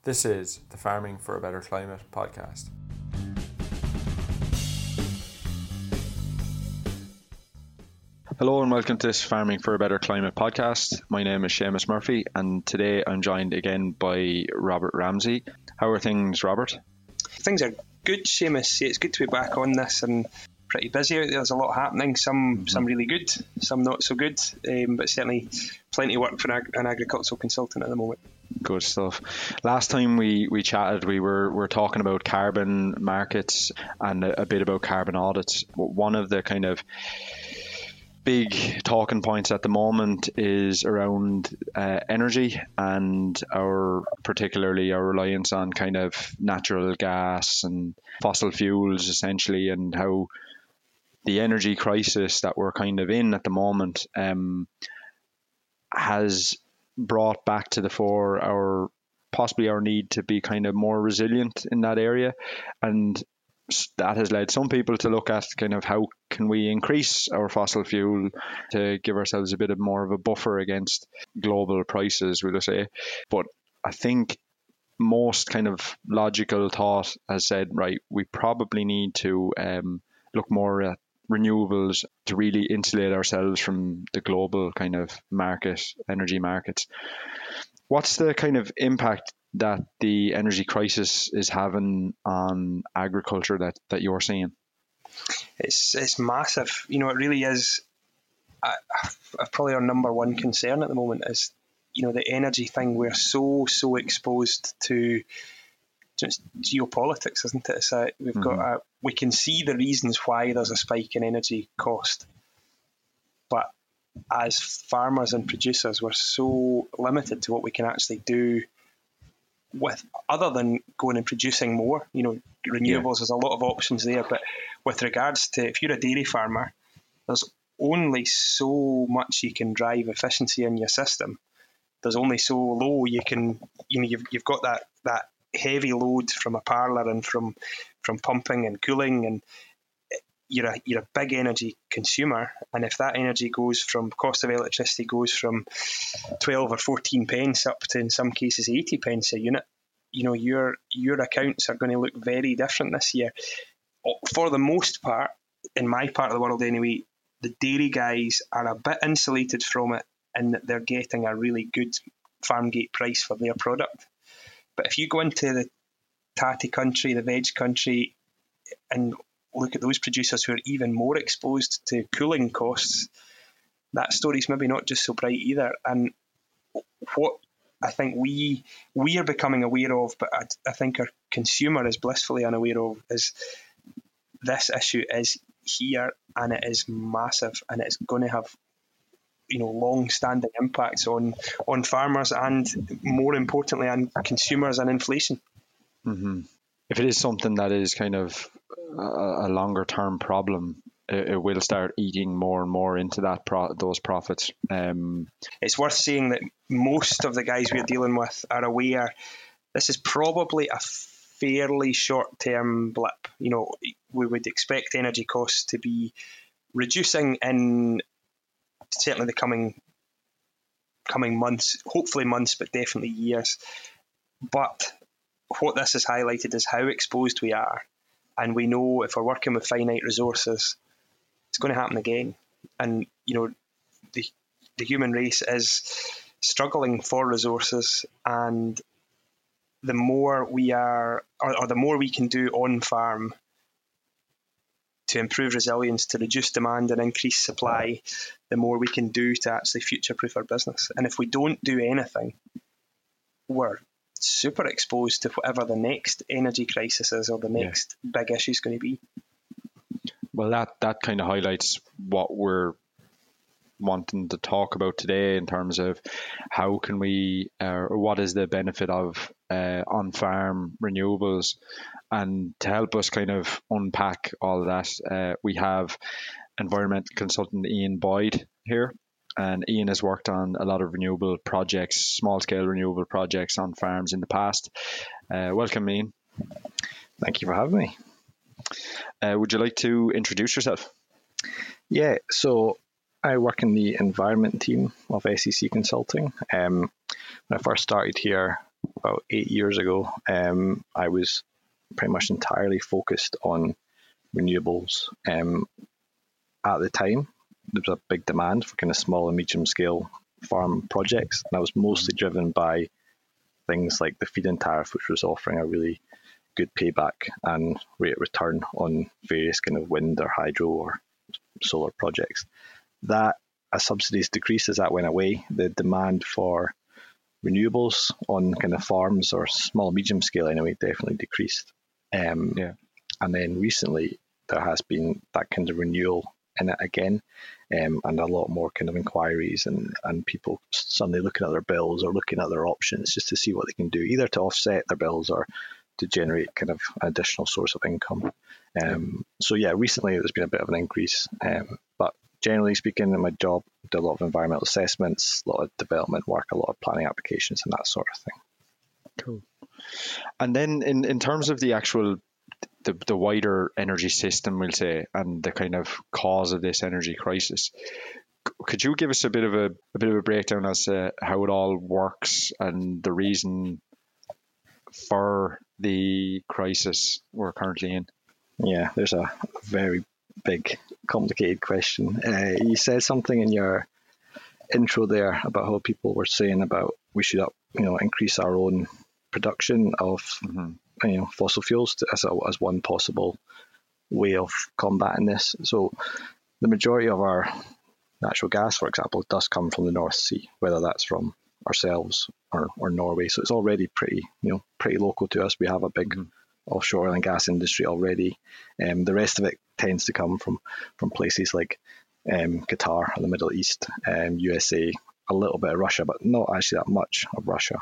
This is the Farming for a Better Climate podcast. Hello and welcome to this Farming for a Better Climate podcast. My name is Seamus Murphy and today I'm joined again by Robert Ramsey. How are things, Robert? Things are good, Seamus. It's good to be back on this and pretty busy out there. There's a lot happening, some really good, some not so good, but certainly plenty of work for an agricultural consultant at the moment. Good stuff. Last time we chatted, we were talking about carbon markets and a bit about carbon audits. One of the kind of big talking points at the moment is around energy and particularly our reliance on kind of natural gas and fossil fuels essentially, and how the energy crisis that we're kind of in at the moment has brought back to the fore possibly our need to be kind of more resilient in that area. And that has led some people to look at kind of how can we increase our fossil fuel to give ourselves a bit of more of a buffer against global prices, we'll say. But I think most kind of logical thought has said, right, we probably need to look more at renewables to really insulate ourselves from the global kind of energy markets. What's the kind of impact that the energy crisis is having on agriculture that you're seeing? It's massive. It really is. Probably our number one concern at the moment is, the energy thing. We're so exposed to just geopolitics, isn't it? We've got we can see the reasons why there's a spike in energy cost, but as farmers and producers, we're so limited to what we can actually do with, other than going and producing more. Renewables, there's a lot of options there, but with regards to, if you're a dairy farmer, there's only so much you can drive efficiency in your system. There's only so low you can, you've got that heavy load from a parlour and from pumping and cooling, and you're a big energy consumer. And if that energy cost of electricity goes from 12 or 14 pence up to, in some cases, 80 pence a unit, your accounts are going to look very different this year. For the most part, in my part of the world anyway, the dairy guys are a bit insulated from it in that they're getting a really good farm gate price for their product. But if you go into the tatty country, the veg country, and look at those producers who are even more exposed to cooling costs, that story's maybe not just so bright either. And what I think we are becoming aware of, but I think our consumer is blissfully unaware of, is this issue is here and it is massive, and it's going to have long-standing impacts on farmers and, more importantly, on consumers and inflation. Mm-hmm. If it is something that is kind of a longer-term problem, it will start eating more and more into those profits. It's worth saying that most of the guys we're dealing with are aware this is probably a fairly short-term blip. We would expect energy costs to be reducing in certainly the coming months, hopefully months, but definitely years. But what this has highlighted is how exposed we are. And we know if we're working with finite resources, it's going to happen again. And, the human race is struggling for resources, and the more we are, or the more we can do on farm to improve resilience, to reduce demand and increase supply, the more we can do to actually future-proof our business. And if we don't do anything, we're super exposed to whatever the next energy crisis is or the next big issue is going to be. Well, that kind of highlights what we're wanting to talk about today in terms of how can we, or what is the benefit of on-farm renewables. And to help us kind of unpack all of that, we have environmental consultant Ian Boyd here. And Ian has worked on a lot of renewable projects, small-scale renewable projects on farms in the past. Welcome, Ian. Thank you for having me. Would you like to introduce yourself? Yeah, so I work in the environment team of SEC Consulting. When I first started here, about 8 years ago, I was pretty much entirely focused on renewables. At the time, there was a big demand for kind of small and medium scale farm projects, and that was mostly driven by things like the feed-in tariff, which was offering a really good payback and rate of return on various kind of wind or hydro or solar projects. That, as subsidies decreased, as that went away, the demand for renewables on kind of farms or small, medium scale anyway, definitely decreased. And then recently there has been that kind of renewal in it again, and a lot more kind of inquiries and people suddenly looking at their bills or looking at their options just to see what they can do, either to offset their bills or to generate kind of an additional source of income. So yeah, recently there's been a bit of an increase, but generally speaking, in my job, I do a lot of environmental assessments, a lot of development work, a lot of planning applications and that sort of thing. Cool. And then in terms of the actual the wider energy system, we'll say, and the kind of cause of this energy crisis, could you give us a bit of a breakdown as to how it all works and the reason for the crisis we're currently in? Yeah, there's a very big, complicated question. You said something in your intro there about how people were saying about we should increase our own production of fossil fuels as one possible way of combating this. So the majority of our natural gas, for example, does come from the North Sea, whether that's from ourselves or Norway. So it's already pretty local to us. We have a big offshore oil and gas industry already. The rest of it tends to come from places like Qatar or the Middle East, USA, a little bit of Russia, but not actually that much of Russia.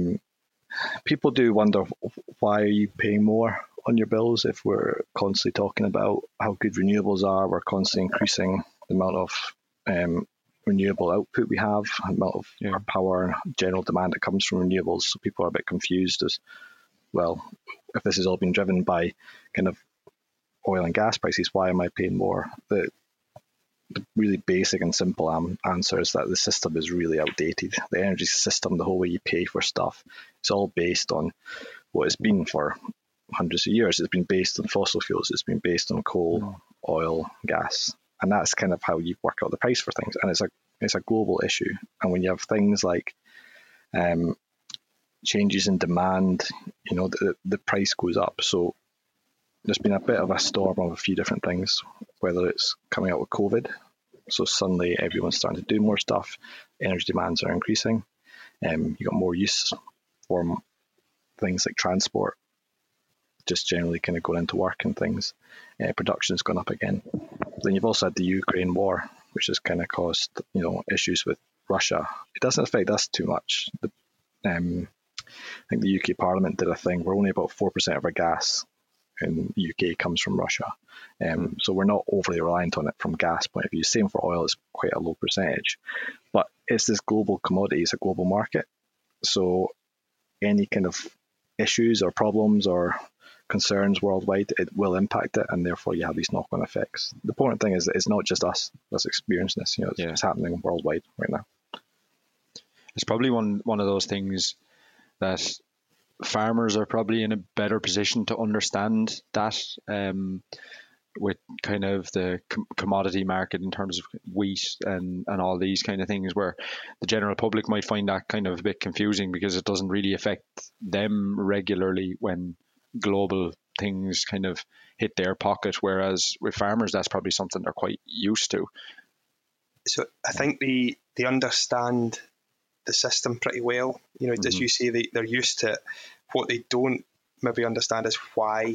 People do wonder, why are you paying more on your bills if we're constantly talking about how good renewables are? We're constantly increasing the amount of renewable output we have, the amount of our power and general demand that comes from renewables. So people are a bit confused as well. If this has all been driven by kind of oil and gas prices, why am I paying more? The really basic and simple answer is that the system is really outdated. The energy system, the whole way you pay for stuff, it's all based on what it's been for hundreds of years. It's been based on fossil fuels. It's been based on coal, oil, gas, and that's kind of how you work out the price for things. And it's a global issue. And when you have things like changes in demand, the price goes up. So there's been a bit of a storm of a few different things, whether it's coming out with COVID. So suddenly everyone's starting to do more stuff. Energy demands are increasing. You got more use for things like transport, just generally kind of going into work and things. Production's gone up again. Then you've also had the Ukraine war, which has kind of caused issues with Russia. It doesn't affect us too much. I think the UK Parliament did a thing where only about 4% of our gas in the UK comes from Russia. So we're not overly reliant on it from gas point of view. Same for oil, it's quite a low percentage. But it's this global commodity, it's a global market. So any kind of issues or problems or concerns worldwide, it will impact it, and therefore you have these knock-on effects. The important thing is that it's not just us that's experiencing this. It's happening worldwide right now. It's probably one of those things that farmers are probably in a better position to understand that, with kind of the commodity market in terms of wheat and all these kind of things, where the general public might find that kind of a bit confusing because it doesn't really affect them regularly when global things kind of hit their pocket, whereas with farmers that's probably something they're quite used to. So I think they understand the system pretty well. As you say, they're used to it. What they don't maybe understand is why.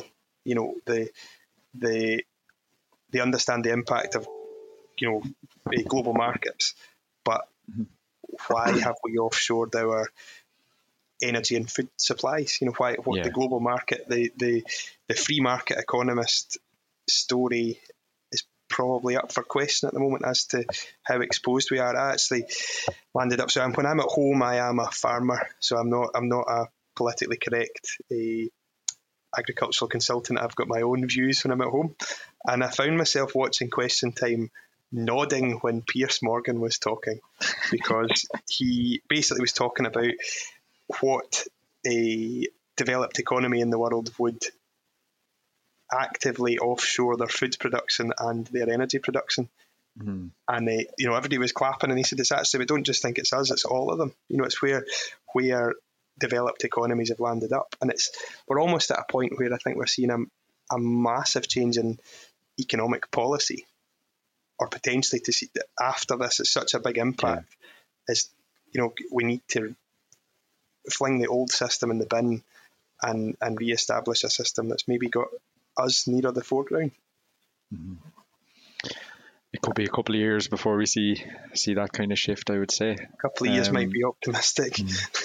They understand the impact of global markets, but why have we offshored our energy and food supplies? The global market, the free market economist story is probably up for question at the moment as to how exposed we are. I actually landed up. So when I'm at home, I am a farmer. So I'm not a politically correct agricultural consultant. I've got my own views when I'm at home, and I found myself watching Question Time nodding when Piers Morgan was talking, because he basically was talking about what a developed economy in the world would actively offshore their food production and their energy production. Mm-hmm. And everybody was clapping, and he said, "It's actually, we don't just think it's us; it's all of them. It's where developed economies have landed up, and we're almost at a point where I think we're seeing a massive change in economic policy, or potentially to see that after this, it's such a big impact. Is we need to fling the old system in the bin and re-establish a system that's maybe got us nearer the foreground." Mm-hmm. It could be a couple of years before we see that kind of shift, I would say. A couple of years might be optimistic.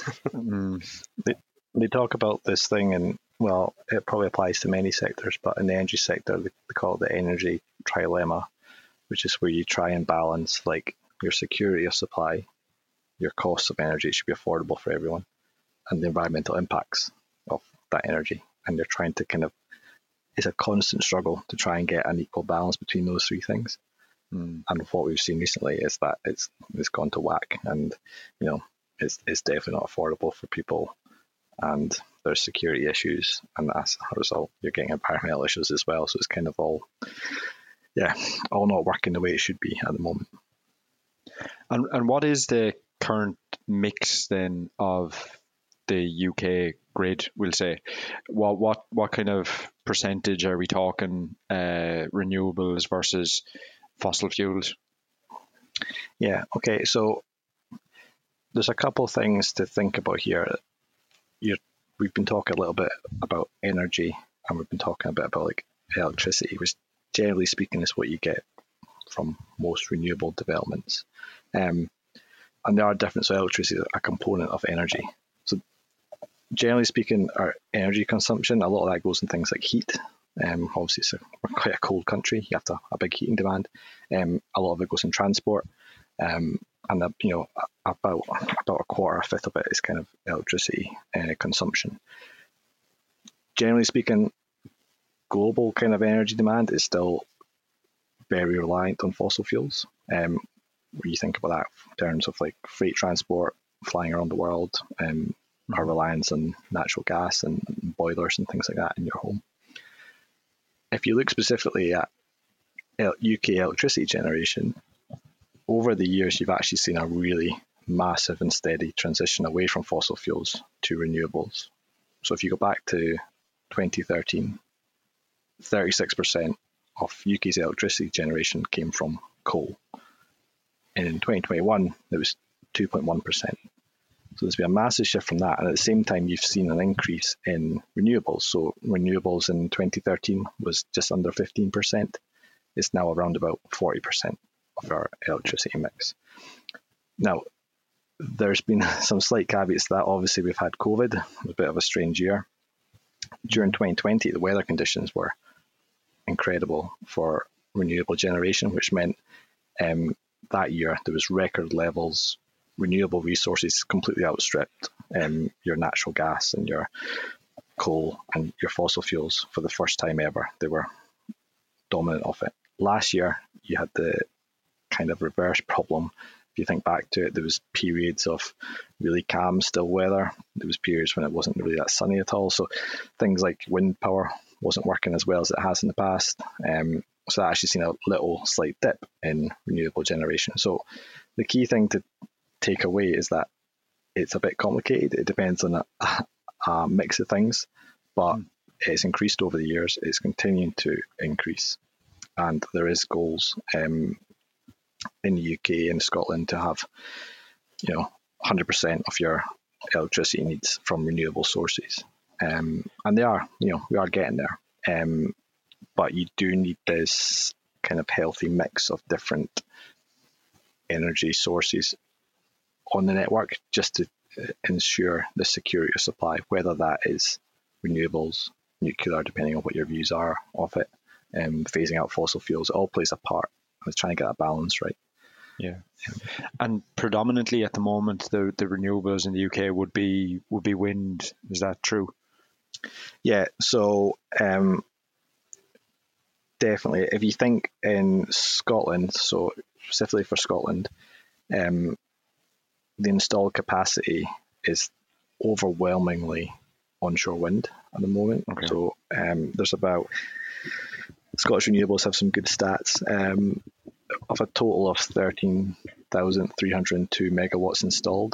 They talk about this thing, and well, it probably applies to many sectors, but in the energy sector, they call it the energy trilemma, which is where you try and balance like your security of supply, your costs of energy, it should be affordable for everyone, and the environmental impacts of that energy. And they're trying to it's a constant struggle to try and get an equal balance between those three things. And what we've seen recently is that it's gone to whack, and it's definitely not affordable for people, and there's security issues, and as a result you're getting environmental issues as well. So it's kind of all not working the way it should be at the moment. And what is the current mix then of the UK grid, we'll say? What kind of percentage are we talking, renewables versus fossil fuels? Yeah, okay, so there's a couple of things to think about here. We've been talking a little bit about energy, and we've been talking a bit about like electricity, which generally speaking is what you get from most renewable developments. And there are different, so electricity is a component of energy. So generally speaking, our energy consumption, a lot of that goes in things like heat. Obviously, we're quite a cold country. You have to have a big heating demand. A lot of it goes in transport, and about a quarter, a fifth of it is kind of electricity consumption. Generally speaking, global kind of energy demand is still very reliant on fossil fuels. When you think about that in terms of like freight transport, flying around the world, our reliance on natural gas and boilers and things like that in your home. If you look specifically at UK electricity generation, over the years, you've actually seen a really massive and steady transition away from fossil fuels to renewables. So if you go back to 2013, 36% of UK's electricity generation came from coal. And in 2021, it was 2.1%. So there's been a massive shift from that. And at the same time, you've seen an increase in renewables. So renewables in 2013 was just under 15%. It's now around about 40% of our electricity mix. Now, there's been some slight caveats to that. Obviously, we've had COVID, a bit of a strange year. During 2020, the weather conditions were incredible for renewable generation, which meant that year there was record levels. Renewable resources completely outstripped your natural gas and your coal and your fossil fuels for the first time ever. They were dominant of it. Last year, you had the kind of reverse problem. If you think back to it, there was periods of really calm, still weather. There was periods when it wasn't really that sunny at all. So things like wind power wasn't working as well as it has in the past. So I actually seen a little slight dip in renewable generation. So the key thing to take away is that it's a bit complicated. It depends on a mix of things, but it's increased over the years. It's continuing to increase, and there is goals in the UK and Scotland to have 100% of your electricity needs from renewable sources, and we are getting there. But you do need this kind of healthy mix of different energy sources on the network just to ensure the security of supply, whether that is renewables, nuclear, depending on what your views are of it, phasing out fossil fuels. It all plays a part. I was trying to get a balance right. Yeah, and predominantly at the moment, the renewables in the UK would be wind. Is that true? Yeah. So definitely, if you think in Scotland, so specifically for Scotland, the installed capacity is overwhelmingly onshore wind at the moment. Okay. So there's about, Scottish Renewables have some good stats. Of a total of 13,302 megawatts installed,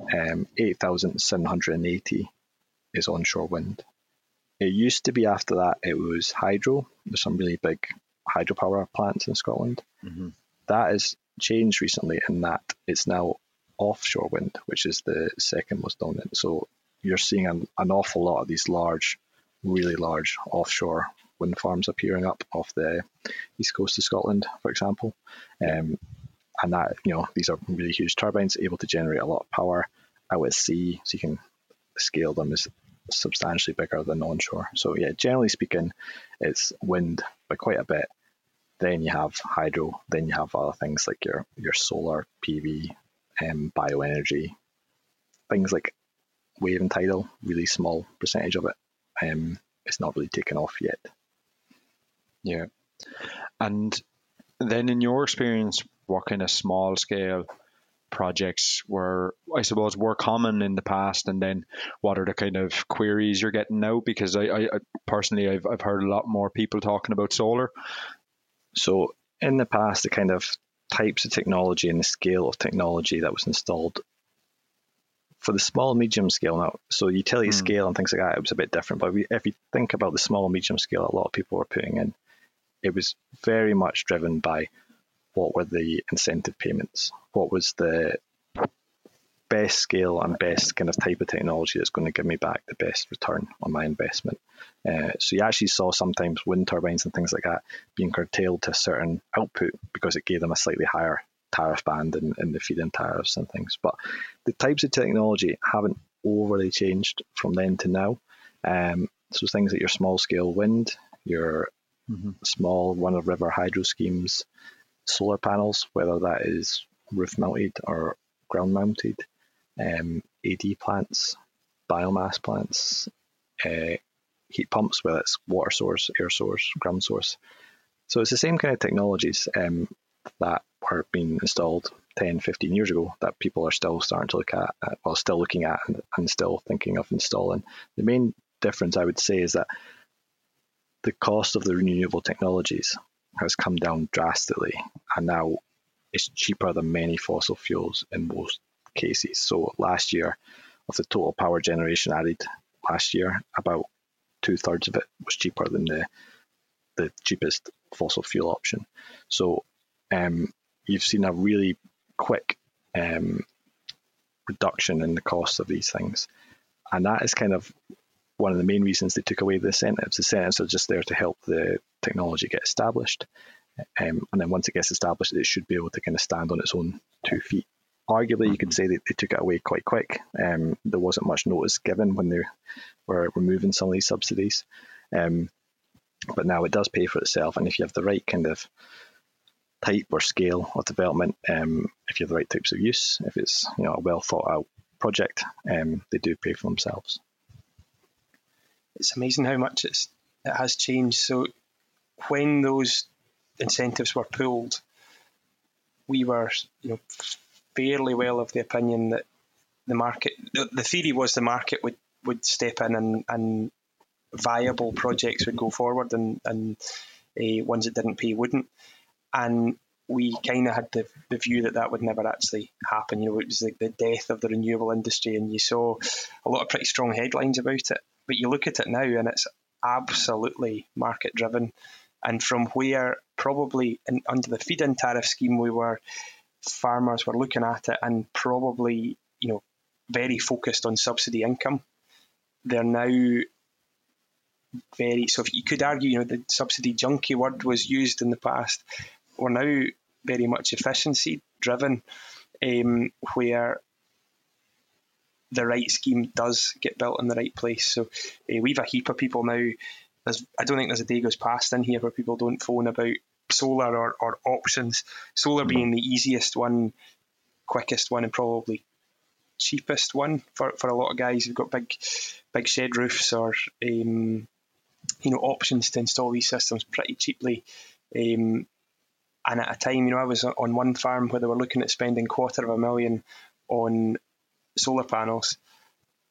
8,780 is onshore wind. It used to be, after that, it was hydro. There's some really big hydropower plants in Scotland. Mm-hmm. That has changed recently in that it's now offshore wind, which is the second most dominant. So you're seeing an awful lot of these large, really large offshore wind farms appearing up off the east coast of Scotland, for example. And that, these are really huge turbines able to generate a lot of power out at sea, so you can scale them as substantially bigger than onshore. So yeah, generally speaking, it's wind by quite a bit. Then you have hydro, then you have other things like your solar, PV, bioenergy, things like wave and tidal, really small percentage of it. It's not really taken off yet. Yeah. And then in your experience, what kind of small scale projects were common in the past, and then what are the kind of queries you're getting now? Because I personally, I've heard a lot more people talking about solar. So in the past, the kind of types of technology and the scale of technology that was installed for the small medium scale now, so utility scale and things like that, it was a bit different. But if you think about the small medium scale a lot of people were putting in, it was very much driven by what were the incentive payments, what was the best scale and best kind of type of technology that's going to give me back the best return on my investment. So you actually saw sometimes wind turbines and things like that being curtailed to a certain output because it gave them a slightly higher tariff band in the feed-in tariffs and things. But the types of technology haven't overly changed from then to now. So things like your small scale wind, your small run-of-river hydro schemes, solar panels, whether that is roof-mounted or ground-mounted, AD plants, biomass plants, heat pumps, whether it's water source, air source, ground source. So it's the same kind of technologies that were being installed 10, 15 years ago that people are still starting to look at, still looking at and still thinking of installing. The main difference, I would say, is that the cost of the renewable technologies has come down drastically, and now it's cheaper than many fossil fuels in most cases. So last year, of the total power generation added last year, about 2/3 of it was cheaper than the cheapest fossil fuel option. So you've seen a really quick reduction in the cost of these things, and that is kind of one of the main reasons they took away the incentives. The incentives are just there to help the technology get established. And then once it gets established, it should be able to kind of stand on its own 2 feet. Arguably, you could say that they took it away quite quick. There wasn't much notice given when they were removing some of these subsidies. But now it does pay for itself. And if you have the right kind of type or scale of development, if you have the right types of use, if it's a well thought out project, they do pay for themselves. It's amazing how much it has changed. So when those incentives were pulled, we were fairly well of the opinion that the market, the theory was the market would step in and viable projects would go forward and ones that didn't pay wouldn't. And we kind of had the view that would never actually happen. It was like the death of the renewable industry, and you saw a lot of pretty strong headlines about it. But you look at it now and it's absolutely market driven. And from where probably under the feed-in tariff scheme farmers were looking at it and probably, very focused on subsidy income, they're now so if you could argue, the subsidy junkie word was used in the past, we're now very much efficiency driven, where the right scheme does get built in the right place. So we've a heap of people now. I don't think there's a day goes past in here where people don't phone about solar or options. Solar being the easiest one, quickest one, and probably cheapest one for a lot of guys who've got big shed roofs or options to install these systems pretty cheaply. And at a time, I was on one farm where they were looking at spending $250,000 on solar panels,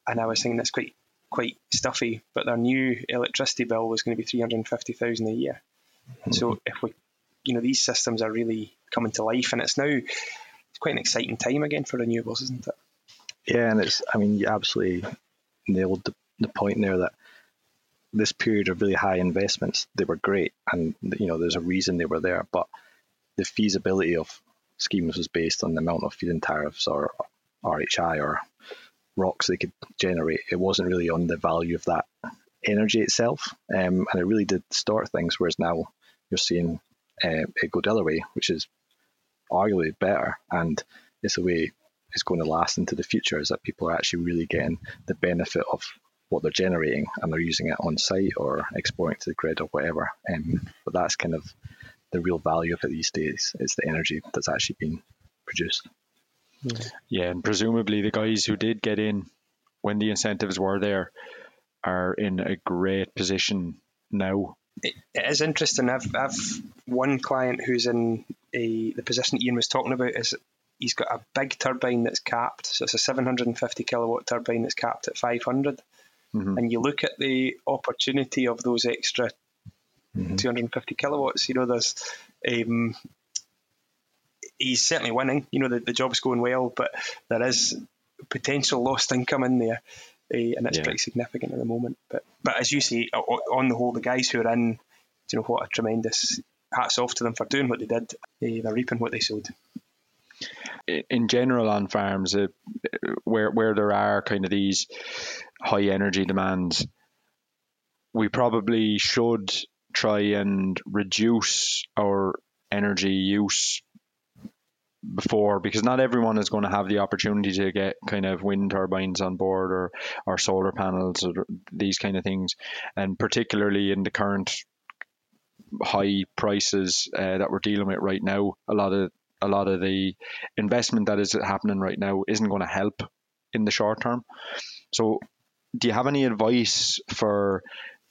and I was thinking that's quite stuffy, but their new electricity bill was going to be $350,000 a year. Mm-hmm. So if we, these systems are really coming to life, and it's quite an exciting time again for renewables, isn't it? Yeah, and you absolutely nailed the point there that this period of really high investments, they were great, and there's a reason they were there, but the feasibility of schemes was based on the amount of feed-in tariffs or RHI or ROCs they could generate. It wasn't really on the value of that energy itself, and it really did start things, whereas now you're seeing it go the other way, which is arguably better, and it's the way it's going to last into the future, is that people are actually really getting the benefit of what they're generating, and they're using it on site or exporting to the grid or whatever. But that's kind of the real value of it these days, is the energy that's actually being produced. Yeah, and presumably the guys who did get in when the incentives were there are in a great position now. It is interesting. I've one client who's in the position that Ian was talking about. Is he's got a big turbine that's capped, so it's a 750 kilowatt turbine that's capped at 500. Mm-hmm. And you look at the opportunity of those extra 250 kilowatts. There's he's certainly winning. The job's going well, but there is potential lost income in there, and it's pretty significant at the moment. But as you say, on the whole, the guys who are in, what a tremendous hats off to them for doing what they did. They're reaping what they sowed. In general, on farms, where there are kind of these high energy demands, we probably should try and reduce our energy use before, because not everyone is going to have the opportunity to get kind of wind turbines on board or solar panels or these kind of things, and particularly in the current high prices that we're dealing with right now, a lot of the investment that is happening right now isn't going to help in the short term. So do you have any advice for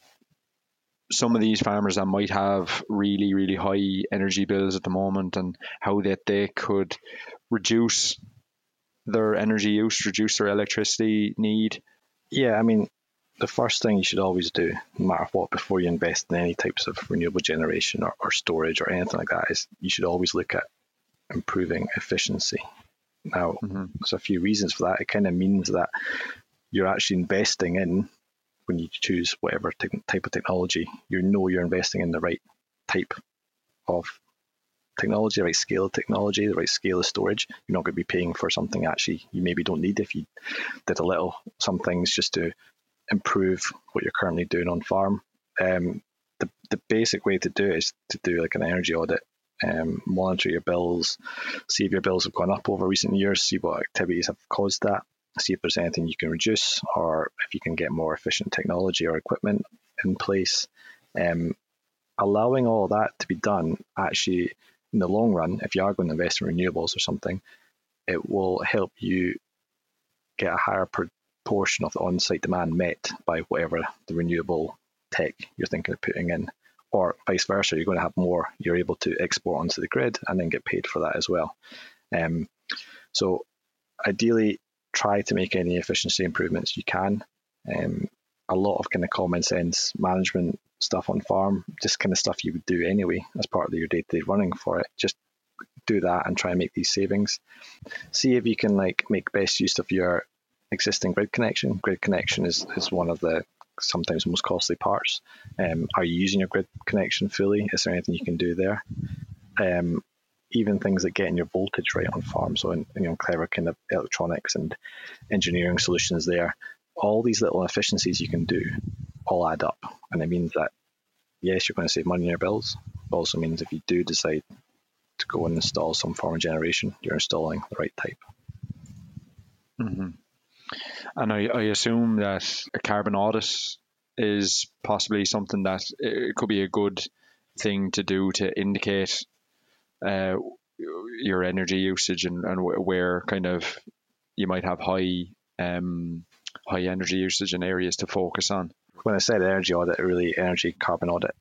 some of these farmers that might have really, really high energy bills at the moment, and how that they could reduce their energy use, reduce their electricity need? Yeah, the first thing you should always do, no matter what, before you invest in any types of renewable generation or storage or anything like that, is you should always look at improving efficiency. Now, there's a few reasons for that. It kind of means that you're actually investing in, when you choose whatever type of technology, you're investing in the right type of technology, the right scale of technology, the right scale of storage. You're not going to be paying for something actually you maybe don't need if you did some things just to improve what you're currently doing on farm. The basic way to do it is to do like an energy audit, monitor your bills, see if your bills have gone up over recent years, see what activities have caused that, see if there's anything you can reduce, or if you can get more efficient technology or equipment in place. Allowing all that to be done, actually, in the long run, if you are going to invest in renewables or something, it will help you get a higher proportion of the on-site demand met by whatever the renewable tech you're thinking of putting in. Or vice versa, you're going to have more you're able to export onto the grid and then get paid for that as well. So ideally, try to make any efficiency improvements you can. A lot of kind of common sense management stuff on farm, just kind of stuff you would do anyway as part of your day-to-day running for it. Just do that and try and make these savings. See if you can make best use of your existing grid connection. Grid connection is one of the sometimes most costly parts. Are you using your grid connection fully? Is there anything you can do there? Even things like getting your voltage right on farm, so clever kind of electronics and engineering solutions there. All these little efficiencies you can do all add up, and it means that yes, you're going to save money on your bills. It also means if you do decide to go and install some form of generation, you're installing the right type. Mm-hmm. And I assume that a carbon audit is possibly something that it could be a good thing to do to indicate your energy usage and where kind of you might have high energy usage in areas to focus on. When I said energy audit, really energy carbon audit,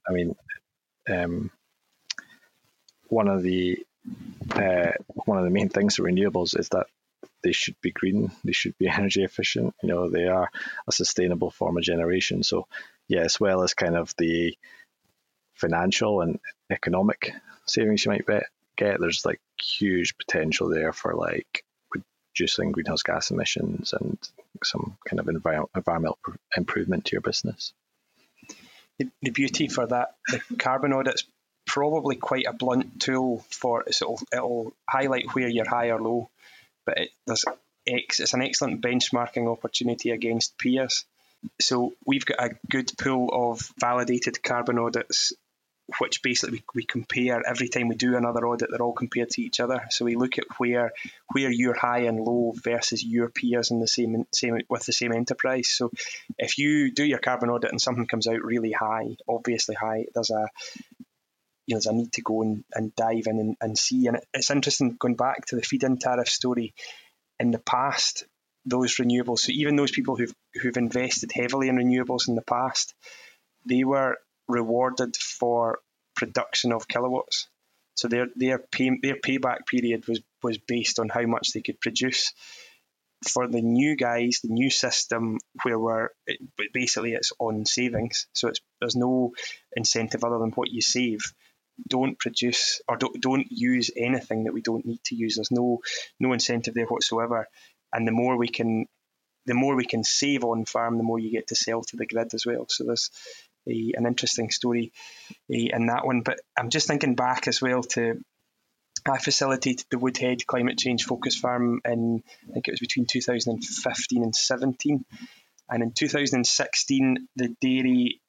one of the main things for renewables is that they should be green, they should be energy efficient. They are a sustainable form of generation. So yeah, as well as kind of the financial and economic savings you might get, there's like huge potential there for like reducing greenhouse gas emissions and some kind of environmental improvement to your business. The beauty for that, the carbon audit's probably quite a blunt tool for it'll highlight where you're high or low, but it's an excellent benchmarking opportunity against peers. So we've got a good pool of validated carbon audits, which basically we compare every time we do another audit. They're all compared to each other. So we look at where you're high and low versus your peers in the same with the same enterprise. So if you do your carbon audit and something comes out really high, obviously high, there's a need to go and dive in and see. And it's interesting going back to the feed-in tariff story. In the past, those renewables, so even those people who've invested heavily in renewables in the past, they were rewarded for production of kilowatts. So their payback period was based on how much they could produce. For the new guys, the new system basically it's on savings. So there's no incentive other than what you save. Don't produce or don't use anything that we don't need to use. There's no incentive there whatsoever. And the more we can save on farm, the more you get to sell to the grid as well. So there's an interesting story in that one. But I'm just thinking back as well to, I facilitated the Woodhead Climate Change Focus Farm in, I think it was between 2015 and 17. And in 2016, the dairy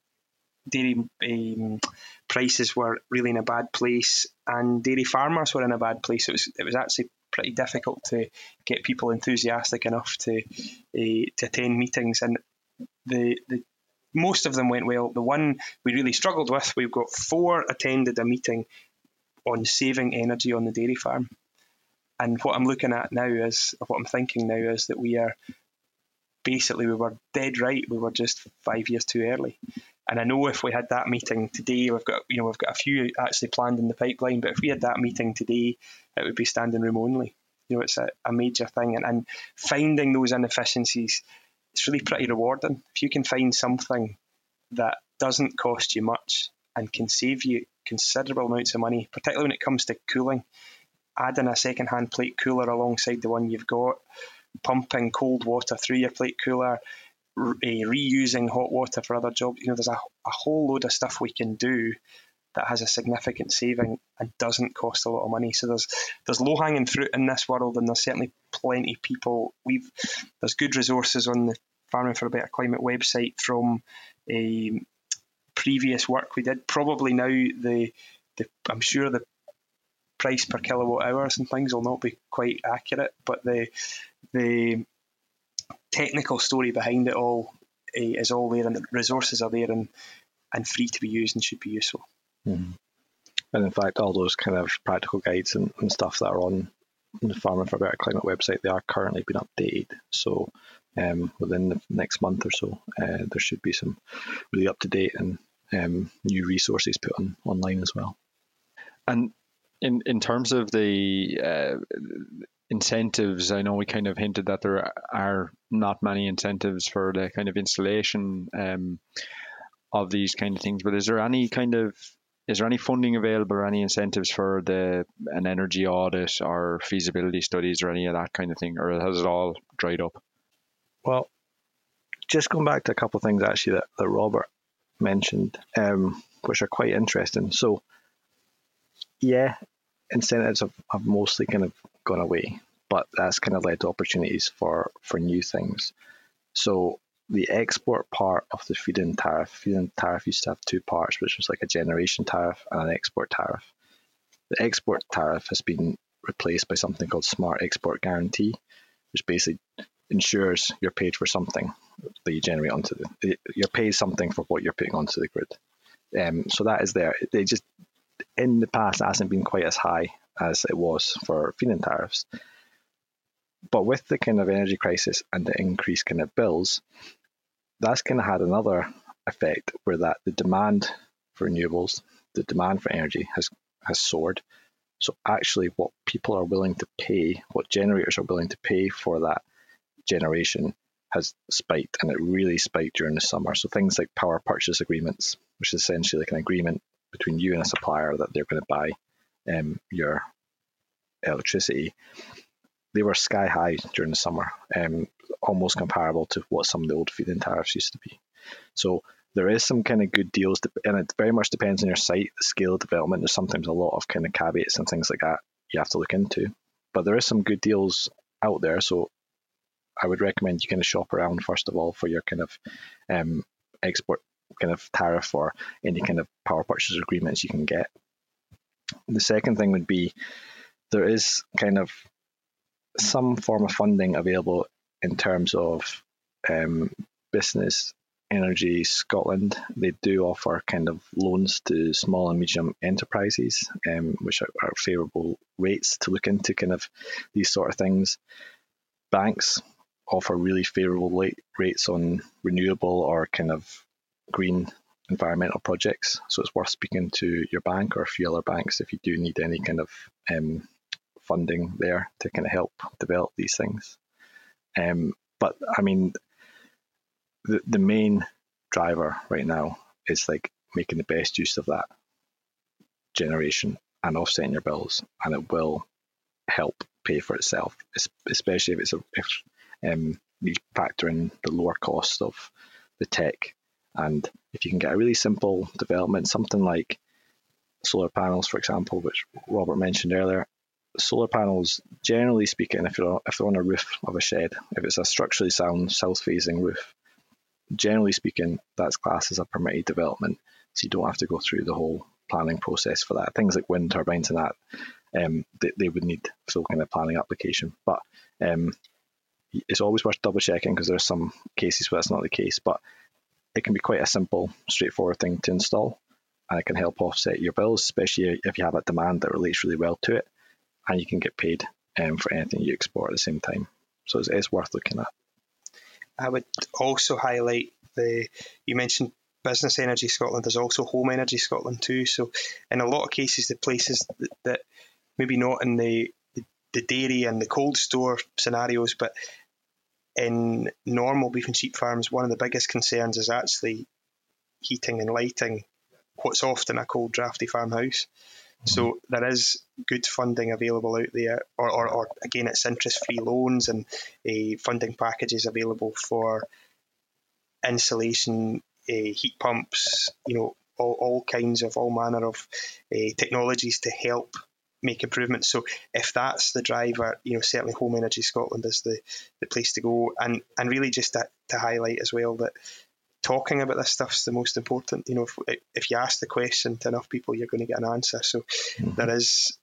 prices were really in a bad place, and dairy farmers were in a bad place. It was actually pretty difficult to get people enthusiastic enough to attend meetings, and the most of them went well. The one we really struggled with, we've got 4 attended a meeting on saving energy on the dairy farm. And what I'm looking at now is, or what I'm thinking now is that we were dead right. We were just 5 years too early. And I know if we had that meeting today, we've got a few actually planned in the pipeline, but if we had that meeting today, it would be standing room only. It's a major thing. And finding those inefficiencies, it's really pretty rewarding. If you can find something that doesn't cost you much and can save you considerable amounts of money, particularly when it comes to cooling, adding a second-hand plate cooler alongside the one you've got, pumping cold water through your plate cooler, reusing hot water for other jobs. There's a whole load of stuff we can do that has a significant saving and doesn't cost a lot of money. So there's low-hanging fruit in this world, and there's certainly plenty of people. There's good resources on the Farming for a Better Climate website from previous work we did. Probably now I'm sure the price per kilowatt hours and things will not be quite accurate, but the technical story behind it all is all there, and the resources are there and free to be used and should be useful. Mm-hmm. And in fact, all those kind of practical guides and stuff that are on the Farming for a Better Climate website, they are currently being updated. So within the next month or so, there should be some really up-to-date and new resources put online as well. And in terms of the incentives, I know we kind of hinted that there are not many incentives for the kind of installation of these kind of things, but is there any funding available or any incentives for an energy audit or feasibility studies or any of that kind of thing, or has it all dried up? Well, just going back to a couple of things actually that Robert mentioned, which are quite interesting. So yeah, incentives have mostly kind of gone away, but that's kind of led to opportunities for new things. So the export part of the feed-in tariff used to have 2 parts, which was like a generation tariff and an export tariff. The export tariff has been replaced by something called Smart Export Guarantee, which basically ensures you're paid for something that you generate you're paid something for what you're putting onto the grid. So that is there. They just, in the past, it hasn't been quite as high as it was for feed-in tariffs. But with the kind of energy crisis and the increased kind of bills, that's kind of had another effect where that the demand for renewables, the demand for energy has soared. So actually what people are willing to pay, what generators are willing to pay for that generation has spiked, and it really spiked during the summer. So things like power purchase agreements, which is essentially like an agreement between you and a supplier that they're going to buy your electricity, they were sky high during the summer, almost comparable to what some of the old feed-in tariffs used to be. So there is some kind of good deals, and it very much depends on your site, the scale of development. There's sometimes a lot of kind of caveats and things like that you have to look into. But there is some good deals out there. So I would recommend you kind of shop around, first of all, for your kind of export kind of tariff or any kind of power purchase agreements you can get. The second thing would be there is kind of some form of funding available in terms of Business Energy Scotland. They do offer kind of loans to small and medium enterprises, which are favourable rates to look into kind of these sort of things. Banks offer really favourable rates on renewable or kind of green environmental projects. So it's worth speaking to your bank or a few other banks if you do need any kind of funding there to kind of help develop these things. But I mean, the main driver right now is like making the best use of that generation and offsetting your bills, and it will help pay for itself, especially if you factor in the lower cost of the tech. And if you can get a really simple development, something like solar panels, for example, which Robert mentioned earlier. Solar panels, generally speaking, if they're on a roof of a shed, if it's a structurally sound south-facing roof, generally speaking, that's classed as a permitted development, so you don't have to go through the whole planning process for that. Things like wind turbines and that, they would need full kind of planning application. But it's always worth double checking, because there's some cases where that's not the case. But it can be quite a simple, straightforward thing to install, and it can help offset your bills, especially if you have a demand that relates really well to it, and you can get paid for anything you export at the same time. So it's worth looking at. I would also highlight you mentioned Business Energy Scotland. There's also Home Energy Scotland too. So in a lot of cases, the places that maybe not in the dairy and the cold store scenarios, but in normal beef and sheep farms, one of the biggest concerns is actually heating and lighting what's often a cold, drafty farmhouse. So there is good funding available out there, or again, it's interest-free loans and funding packages available for insulation, heat pumps, all manner of technologies to help make improvements. So if that's the driver, certainly Home Energy Scotland is the place to go. And really just to highlight as well that talking about this stuff's the most important. If you ask the question to enough people, you're going to get an answer. So there's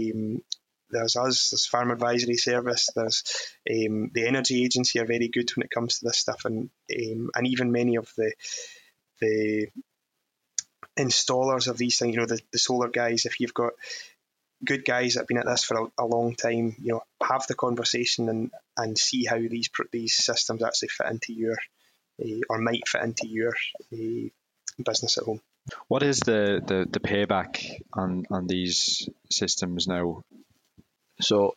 us, there's Farm Advisory Service, there's the Energy Agency are very good when it comes to this stuff, and even many of the installers of these things, the solar guys. If you've got good guys that have been at this for a long time, have the conversation and see how these systems actually fit into your or might fit into your business at home. What is the payback on these systems now? So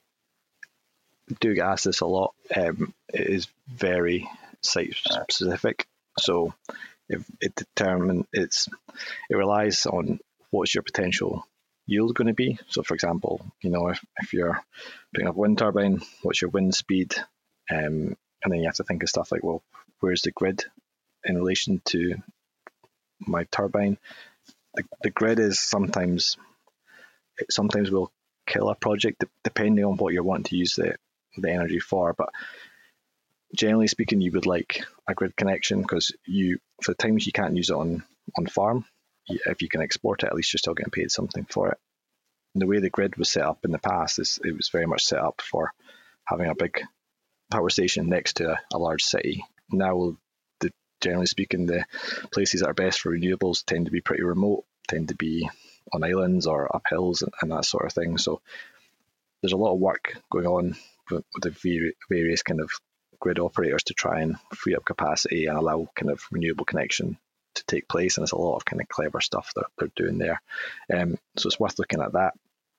I do get asked this a lot. It is very site specific. So if it relies on what's your potential yield going to be. So for example, if you're putting up a wind turbine, what's your wind speed? And then you have to think of stuff like, well, where's the grid in relation to my turbine? The grid is sometimes will kill a project depending on what you're wanting to use the energy for. But generally speaking, you would like a grid connection, because for the times you can't use it on farm, if you can export it, at least you're still getting paid something for it. And the way the grid was set up in the past is it was very much set up for having a big power station next to a large city. Now, generally speaking, the places that are best for renewables tend to be pretty remote, tend to be on islands or up hills and that sort of thing. So there's a lot of work going on with the various kind of grid operators to try and free up capacity and allow kind of renewable connection to take place. And there's a lot of kind of clever stuff that they're doing there. So it's worth looking at that.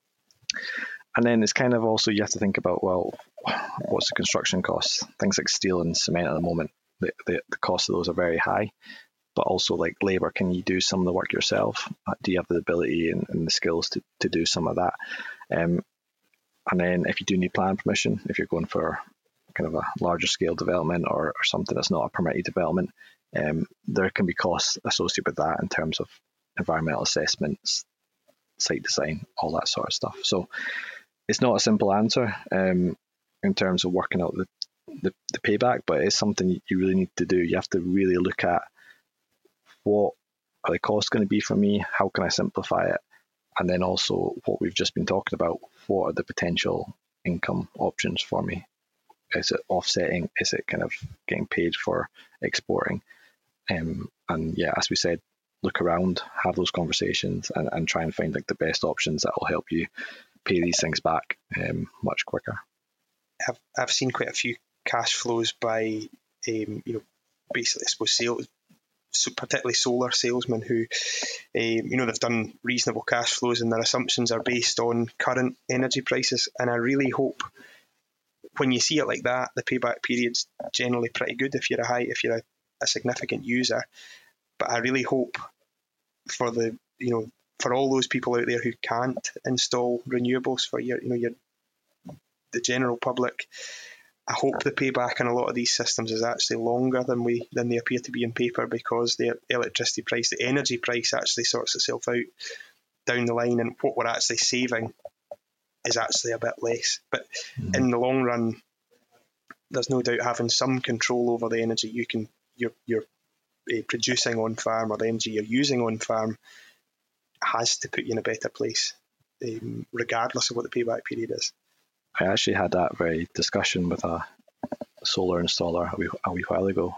And then it's kind of also, you have to think about, well, what's the construction costs? Things like steel and cement at the moment, the cost of those are very high. But also like labour, can you do some of the work yourself? Do you have the ability and the skills to do some of that? And then if you do need plan permission, if you're going for kind of a larger scale development or something that's not a permitted development, there can be costs associated with that in terms of environmental assessments, site design, all that sort of stuff. So it's not a simple answer in terms of working out the payback, but it's something you really need to do. You have to really look at what are the costs going to be for me? How can I simplify it? And then also what we've just been talking about, what are the potential income options for me? Is it offsetting? Is it kind of getting paid for exporting? And yeah, as we said, look around, have those conversations and try and find like the best options that will help you pay these things back much quicker. I've seen quite a few cash flows by, basically, I suppose, sales, particularly solar salesmen who, they've done reasonable cash flows and their assumptions are based on current energy prices. And I really hope when you see it like that, the payback period's generally pretty good if you're a significant user. But I really hope for for all those people out there who can't install renewables, for the general public, I hope the payback on a lot of these systems is actually longer than they appear to be in paper, because the electricity price, the energy price, actually sorts itself out down the line, and what we're actually saving is actually a bit less. But in the long run, there's no doubt having some control over the energy you're producing on farm, or the energy you're using on farm, has to put you in a better place, regardless of what the payback period is. I actually had that very discussion with a solar installer a wee while ago,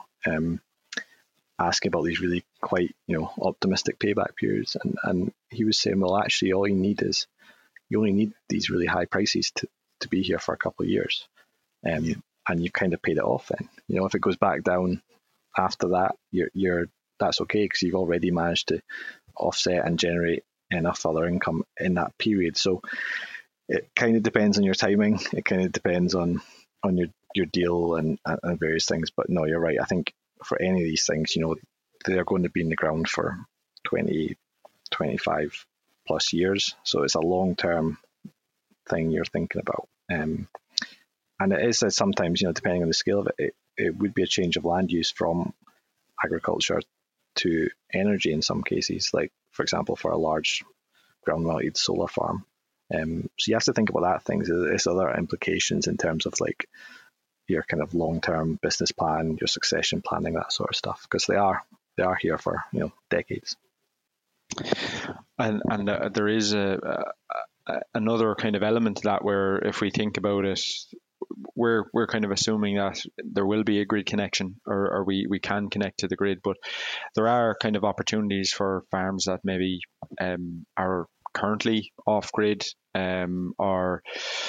asking about these really quite optimistic payback periods, and he was saying, well, actually all you only need these really high prices to be here for a couple of years, and you've kind of paid it off. Then if it goes back down after that, that's okay, because you've already managed to offset and generate enough other income in that period. So it kind of depends on your timing. It kind of depends on your deal and various things. But no, you're right. I think for any of these things, they're going to be in the ground for 20, 25 plus years. So it's a long-term thing you're thinking about. And it is sometimes, depending on the scale of it, it would be a change of land use from agriculture to energy in some cases, like, for example, for a large ground-mounted solar farm. So you have to think about that things. There's other implications in terms of like your kind of long-term business plan, your succession planning, that sort of stuff, because they are here for decades. And there is another kind of element to that, where if we think about it, we're kind of assuming that there will be a grid connection, or we can connect to the grid, but there are kind of opportunities for farms that maybe are currently off grid, or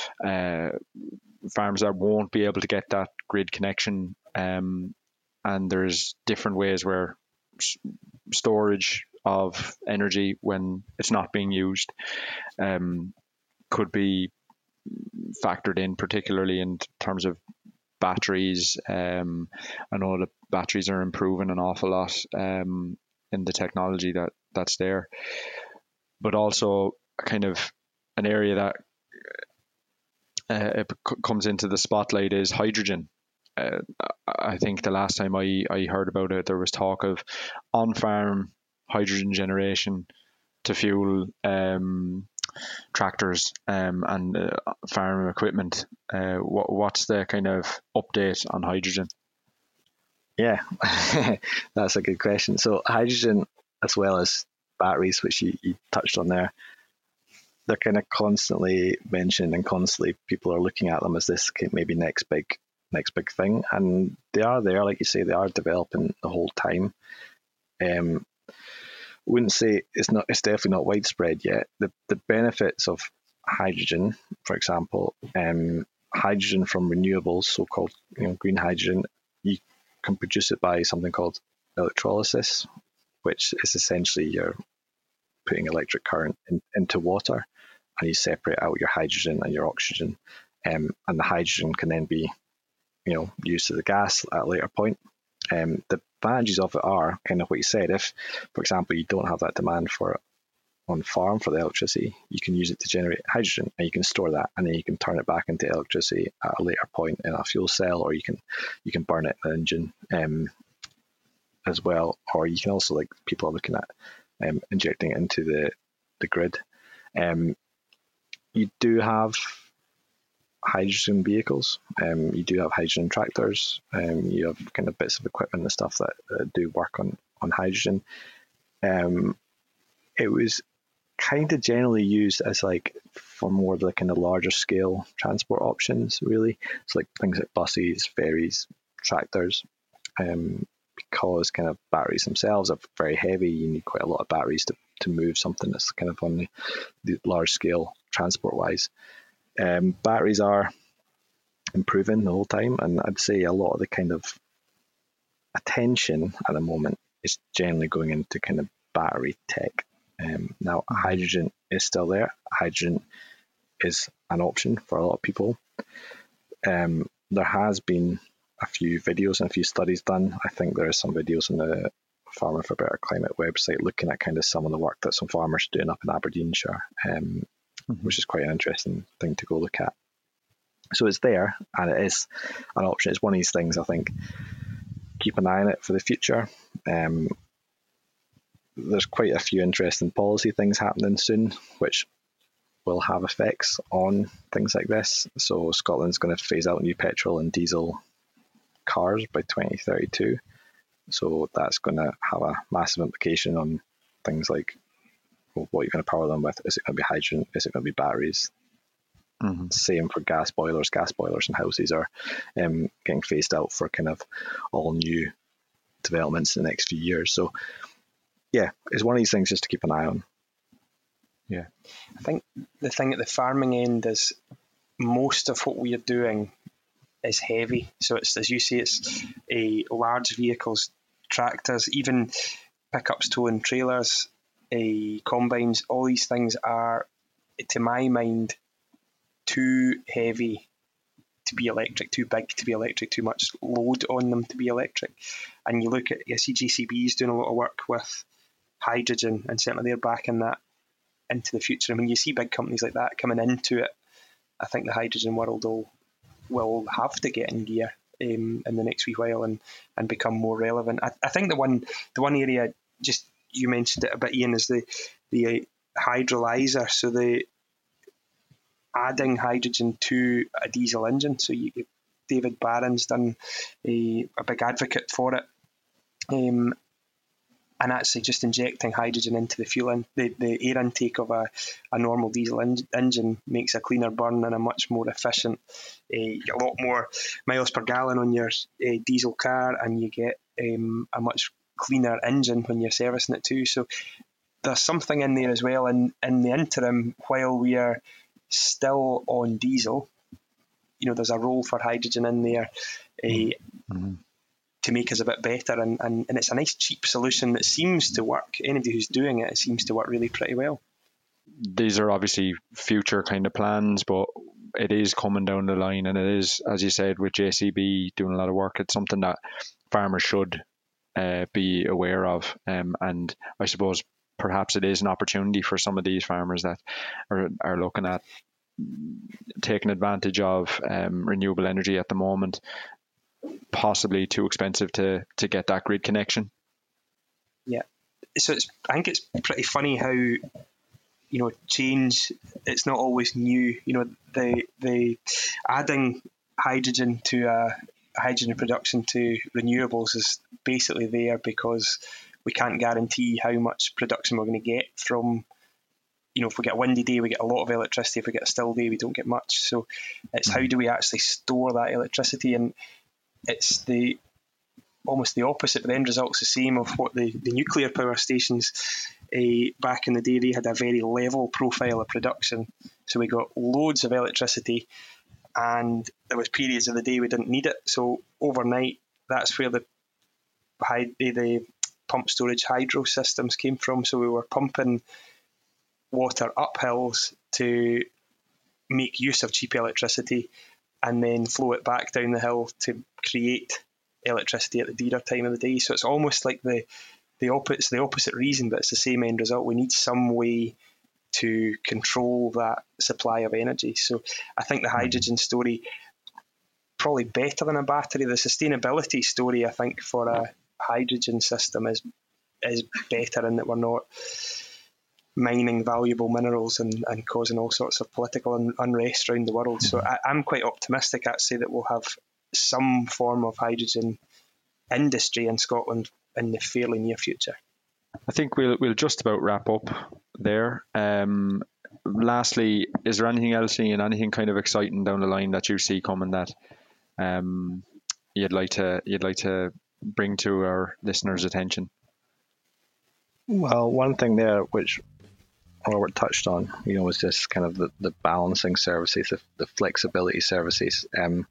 farms that won't be able to get that grid connection, and there's different ways where storage of energy when it's not being used could be factored in, particularly in terms of batteries. I know that batteries are improving an awful lot in the technology that's there, but also kind of an area that it comes into the spotlight is hydrogen. I think the last time I heard about it, there was talk of on-farm hydrogen generation to fuel tractors and farm equipment. What's the kind of update on hydrogen? Yeah, that's a good question. So hydrogen, as well as batteries, which you touched on there, they're kind of constantly mentioned, and constantly people are looking at them as this maybe next big thing, and they are there, like you say, they are developing the whole time. Wouldn't say it's definitely not widespread yet. The benefits of hydrogen, for example, hydrogen from renewables, so-called green hydrogen, you can produce it by something called electrolysis, which is essentially you're putting electric current into water, and you separate out your hydrogen and your oxygen, and the hydrogen can then be, used as a gas at a later point. The advantages of it are kind of what you said. If, for example, you don't have that demand for it on farm for the electricity, you can use it to generate hydrogen, and you can store that, and then you can turn it back into electricity at a later point in a fuel cell, or you can burn it in an engine as well. Or you can also, like people are looking at, injecting it into the grid. You do have hydrogen vehicles, you do have hydrogen tractors, you have kind of bits of equipment and stuff that do work on hydrogen. It was kind of generally used as like for more of the kind of larger scale transport options, really. So like things like buses, ferries, tractors, because kind of batteries themselves are very heavy. You need quite a lot of batteries to move something that's kind of on the large scale transport wise. Batteries are improving the whole time, and I'd say a lot of the kind of attention at the moment is generally going into kind of battery tech. Now, hydrogen is still there. Hydrogen is an option for a lot of people. There has been a few videos and a few studies done. I think there are some videos on the Farming for Better Climate website looking at kind of some of the work that some farmers are doing up in Aberdeenshire, which is quite an interesting thing to go look at. So it's there, and it is an option. It's one of these things, I think, keep an eye on it for the future. There's quite a few interesting policy things happening soon, which will have effects on things like this. So Scotland's going to phase out new petrol and diesel cars by 2032. So that's going to have a massive implication on things like, well, what you're going to power them with. Is it going to be hydrogen? Is it going to be batteries? Same for gas boilers. Gas boilers in houses are getting phased out for kind of all new developments in the next few years. So yeah, it's one of these things just to keep an eye on. Yeah. I think the thing at the farming end is most of what we are doing is heavy. So it's, as you say, it's large vehicles, tractors, even pickups, towing trailers, combines. All these things are, to my mind, too heavy to be electric, too big to be electric, too much load on them to be electric. And you look at, I see JCB is doing a lot of work with hydrogen, and certainly they're backing that into the future. I mean, you see big companies like that coming into it. I think the hydrogen world will have to get in gear in the next wee while and become more relevant. I think the one area, just you mentioned it a bit, Ian, is the hydrolyzer. So the adding hydrogen to a diesel engine. So David Barron's done a big advocate for it. And actually just injecting hydrogen into the fuel, the air intake of a normal diesel engine makes a cleaner burn and a much more efficient, you get a lot more miles per gallon on your diesel car, and you get a much cleaner engine when you're servicing it too. So there's something in there as well. And in the interim, while we are still on diesel, there's a role for hydrogen in there. To make us a bit better, and it's a nice cheap solution that seems to work. Anybody who's doing it seems to work really pretty well. These are obviously future kind of plans, but it is coming down the line, and it is, as you said, with JCB doing a lot of work. It's something that farmers should be aware of, and I suppose perhaps it is an opportunity for some of these farmers that are looking at taking advantage of renewable energy at the moment. Possibly too expensive to get that grid connection. Yeah, so I think it's pretty funny how change, it's not always new. The adding hydrogen to hydrogen production to renewables is basically there because we can't guarantee how much production we're going to get from. If we get a windy day, we get a lot of electricity. If we get a still day, we don't get much. So it's how do we actually store that electricity? And it's almost the opposite, but the end result's the same of what the nuclear power stations back in the day. They had a very level profile of production, so we got loads of electricity, and there was periods of the day we didn't need it. So overnight, that's where the pump storage hydro systems came from. So we were pumping water up hills to make use of cheap electricity and then flow it back down the hill to create electricity at the dearer time of the day. So it's almost like the opposite reason, but it's the same end result. We need some way to control that supply of energy. So I think the hydrogen story, probably better than a battery. The sustainability story, I think, for a hydrogen system is better in that we're not mining valuable minerals and causing all sorts of political unrest around the world. So I'm quite optimistic, actually, that we'll have some form of hydrogen industry in Scotland in the fairly near future. I think we'll just about wrap up there. Lastly, is there anything else, Ian, anything kind of exciting down the line that you see coming that you'd like to bring to our listeners' attention? Well, one thing there which Robert touched on, was just kind of the balancing services, the flexibility services.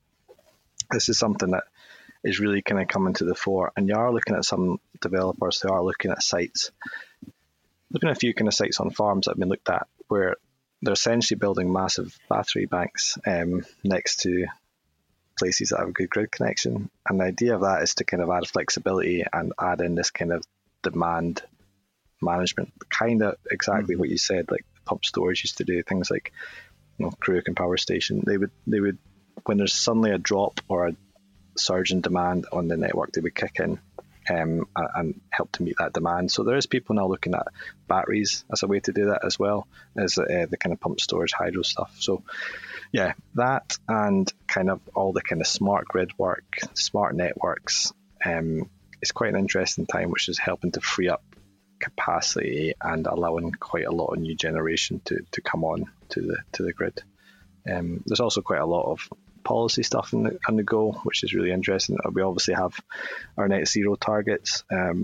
This is something that is really kind of coming to the fore, and you are looking at some developers who are looking at sites, looking at a few kind of sites on farms that have been looked at where they're essentially building massive battery banks next to places that have a good grid connection. And the idea of that is to kind of add flexibility and add in this kind of demand management, kind of exactly what you said, like pump storage used to do, things like Cruachan Power Station. They would when there's suddenly a drop or a surge in demand on the network, they would kick in and help to meet that demand. So there is people now looking at batteries as a way to do that, as well as the kind of pump storage hydro stuff. So yeah, that and kind of all the kind of smart grid work, smart networks is quite an interesting time, which is helping to free up capacity and allowing quite a lot of new generation to come on to the grid. There's also quite a lot of policy stuff on the go, which is really interesting. We obviously have our net zero targets.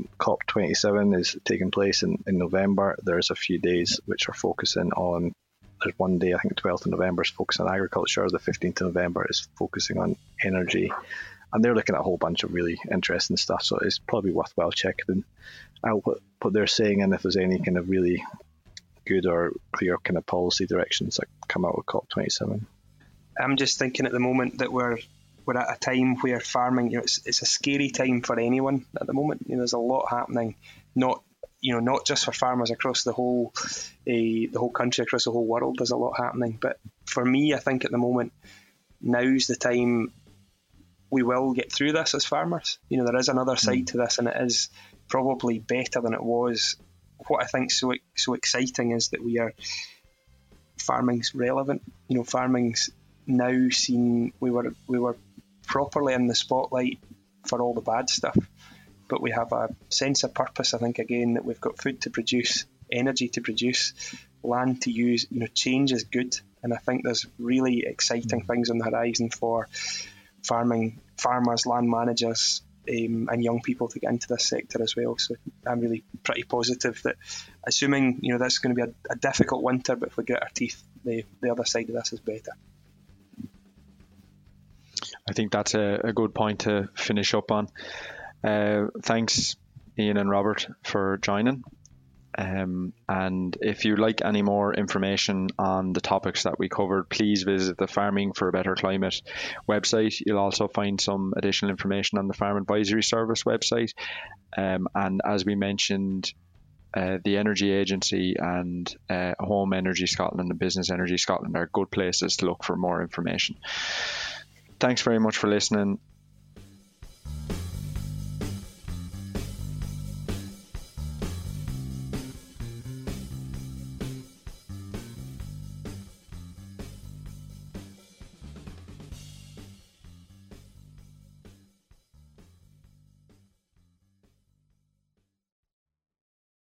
COP27 is taking place in November. There's a few days which are focusing on, there's one day, I think 12th of November, is focusing on agriculture. The 15th of November is focusing on energy. And they're looking at a whole bunch of really interesting stuff. So it's probably worthwhile checking out what they're saying, and if there's any kind of really good or clear kind of policy directions that come out of COP27. I'm just thinking at the moment that we're at a time where farming, it's a scary time for anyone at the moment. There's a lot happening, not just for farmers across the whole country, across the whole world. There's a lot happening, but for me, I think at the moment, now's the time we will get through this as farmers. There is another side to this, and it is probably better than it was. What I think so exciting is that farming's relevant. Farming's now seen. We were properly in the spotlight for all the bad stuff, but we have a sense of purpose. I think again that we've got food to produce, energy to produce, land to use. Change is good, and I think there's really exciting things on the horizon for farmers, land managers, and young people to get into this sector as well. So I'm really pretty positive that, assuming that's going to be a difficult winter, but if we get our teeth, the other side of this is better. I think that's a good point to finish up on. Thanks, Ian and Robert, for joining. And if you'd like any more information on the topics that we covered, please visit the Farming for a Better Climate website. You'll also find some additional information on the Farm Advisory Service website. And as we mentioned, the Energy Agency and Home Energy Scotland and Business Energy Scotland are good places to look for more information. Thanks very much for listening.